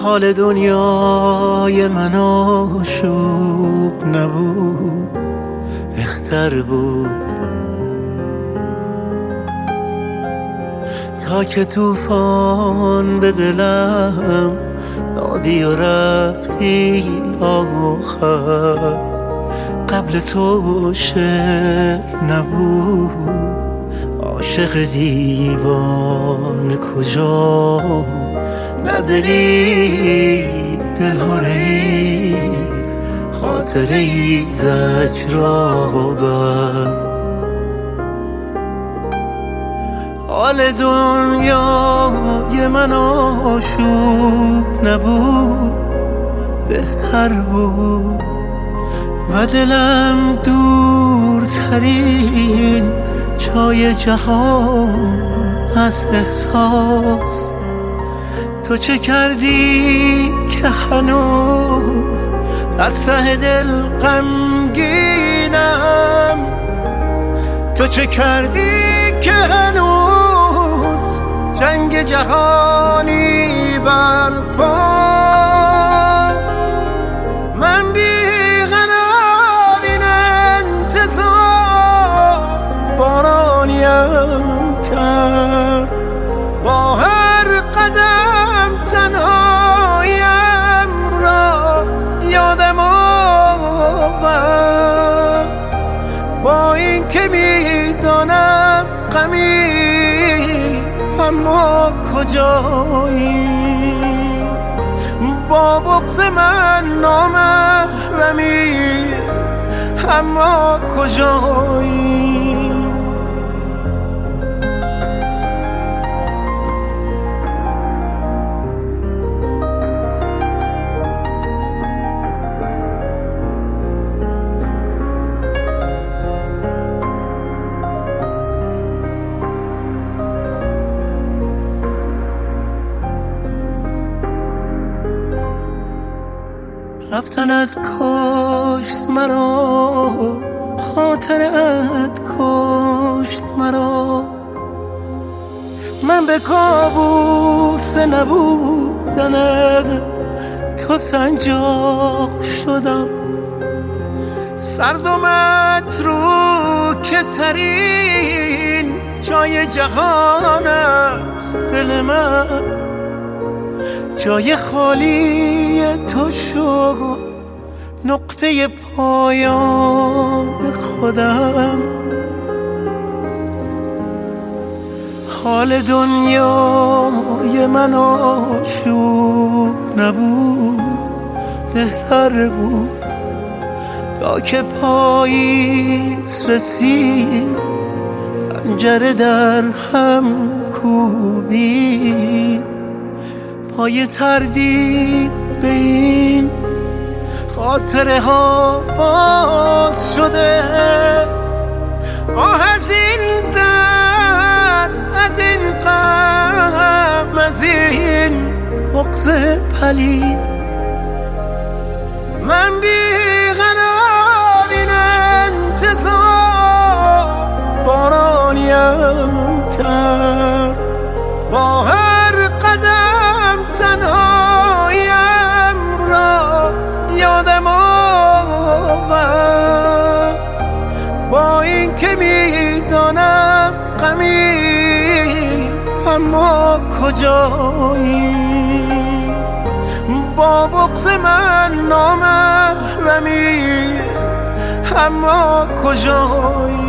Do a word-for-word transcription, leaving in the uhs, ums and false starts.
حال دنیای من آشوب نبود، بهتر بود تا که طوفان به دلم دادی و رفتی آخر. قبل تو شعر نبود، عاشق دیوانه کجا، نداری دلهایی خاطره ای زجرآور. حال دنیای من آشوب نبود، بهتر بود و دلم دورترین جای جهان از احساس. تو چه کردی که هنوز از ته دل غمگینم؟ تو چه کردی که هنوز جنگ جهانی برپاست؟ من بی‌قرار این انتظار بارانیم کرد، با هر قدم تنهایم را یادم آورد. با این که میدانم غمی اما کجایی، با بغض من نامحرمی اما کجایی. رفتنت کشت مرا، خاطرت کشت مرا. من به کابوس نبودنت تو سنجاق شدم. سرد و متروکه ترین جای جهان است دل من، جای خالی تو شد نقطه پایان خودم. حال دنیای من آشوب نبود، بهتر بود تا که پاییز رسید پنجره در هم کوبید. پای تردید به این خاطره ها باز شده، آه از این در، از این غم، از این بغض پلید. من بی‌قرار این انتظار بارانیم کرد، با هر قدم تنهایم را یادم آورد. با این که میدانم غمی اما کجایی، با بغض من نامحرمی اما کجایی.